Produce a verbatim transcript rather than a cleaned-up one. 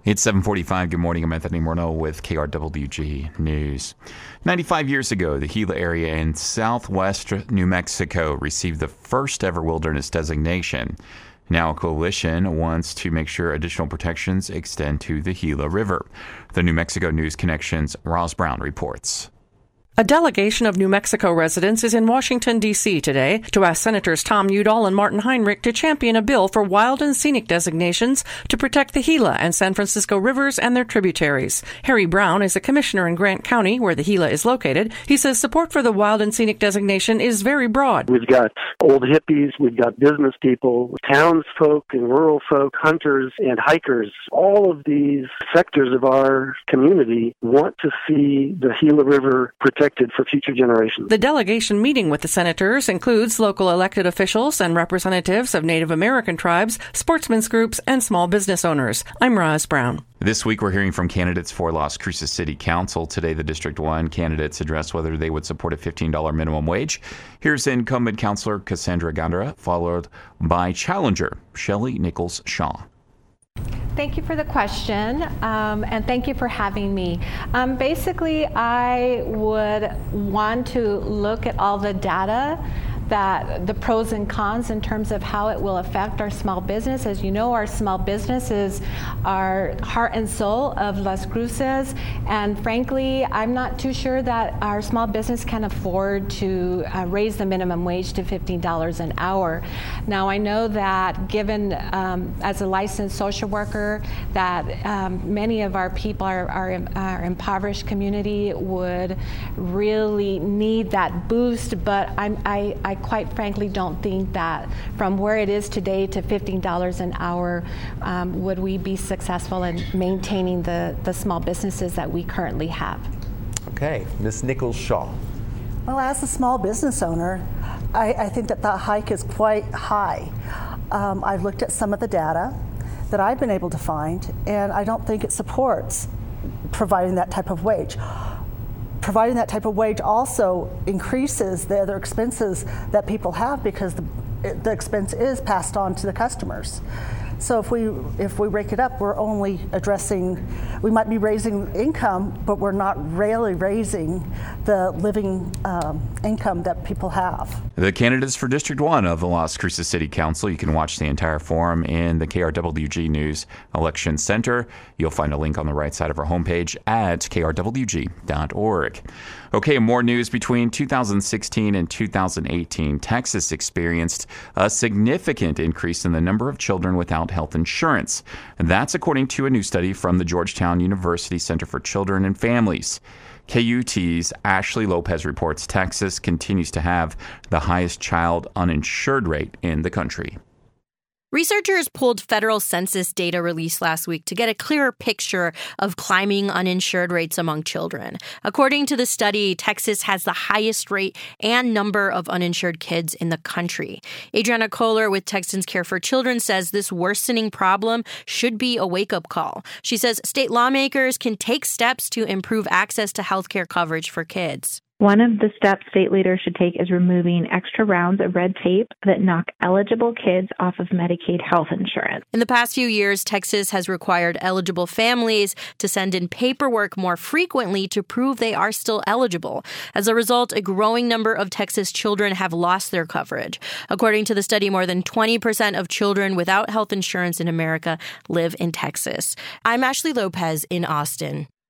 It's seven forty-five. Good morning. I'm Anthony Morneau with K R W G News. ninety-five years ago, the Gila area in southwest New Mexico received the first ever wilderness designation. Now a coalition wants to make sure additional protections extend to the Gila River. The New Mexico News Connection's Roz Brown reports. A delegation of New Mexico residents is in Washington, D C today to ask Senators Tom Udall and Martin Heinrich to champion a bill for wild and scenic designations to protect the Gila and San Francisco rivers and their tributaries. Harry Brown is a commissioner in Grant County, where the Gila is located. He says support for the wild and scenic designation is very broad. We've got old hippies, we've got business people, townsfolk and rural folk, hunters and hikers. All of these sectors of our community want to see the Gila River protected for future generations. The delegation meeting with the senators includes local elected officials and representatives of Native American tribes, sportsmen's groups, and small business owners. I'm Roz Brown. This week, we're hearing from candidates for Las Cruces City Council. Today, the District one candidates address whether they would support a fifteen dollars minimum wage. Here's incumbent Councilor Cassandra Gondara, followed by challenger Shelley Nichols-Shaw. Thank you for the question, um, and thank you for having me. Um, basically, I would want to look at all the data, that the pros and cons in terms of how it will affect our small business. As you know, our small businesses are heart and soul of Las Cruces, and frankly, I'm not too sure that our small business can afford to uh, raise the minimum wage to fifteen dollars an hour. Now, I know that given, um, as a licensed social worker, that um, many of our people, are, our, our impoverished community, would really need that boost, but I'm, I, I quite frankly don't think that from where it is today to fifteen dollars an hour, um, would we be successful in maintaining the, the small businesses that we currently have. Okay, Miz Nichols-Shaw. Well, as a small business owner, I, I think that that hike is quite high. Um, I've looked at some of the data that I've been able to find, and I don't think it supports providing that type of wage. Providing that type of wage also increases the other expenses that people have, because the, the expense is passed on to the customers. So if we if we break it up, we're only addressing, we might be raising income, but we're not really raising the living um, income that people have. The candidates for District one of the Las Cruces City Council, you can watch the entire forum in the K R W G News Election Center. You'll find a link on the right side of our homepage at K R W G dot org. Okay, more news. Between two thousand sixteen and two thousand eighteen, Texas experienced a significant increase in the number of children without health insurance. And that's according to a new study from the Georgetown University Center for Children and Families. K U T's Ashley Lopez reports Texas continues to have the highest child uninsured rate in the country. Researchers pulled federal census data released last week to get a clearer picture of climbing uninsured rates among children. According to the study, Texas has the highest rate and number of uninsured kids in the country. Adriana Kohler with Texans Care for Children says this worsening problem should be a wake-up call. She says state lawmakers can take steps to improve access to health care coverage for kids. One of the steps state leaders should take is removing extra rounds of red tape that knock eligible kids off of Medicaid health insurance. In the past few years, Texas has required eligible families to send in paperwork more frequently to prove they are still eligible. As a result, a growing number of Texas children have lost their coverage. According to the study, more than twenty percent of children without health insurance in America live in Texas. I'm Ashley Lopez in Austin.